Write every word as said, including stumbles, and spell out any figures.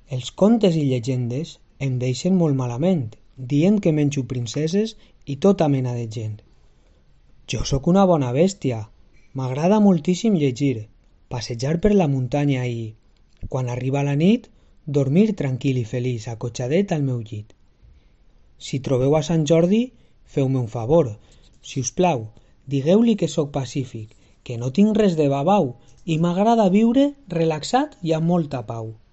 Els contes i llegendes em deixen molt malament, dient que menjo princeses i tota mena de gent. Jo sóc una bona bèstia, m'agrada moltíssim llegir, passejar per la muntanya i, quan arriba la nit, dormir tranquil i feliç acotxadet al meu llit. Si trobeu a Sant Jordi, feu-me un favor, si us plau, digueu-li que sóc pacífic, que no tinc res de babau i m'agrada viure relaxat i amb molta pau.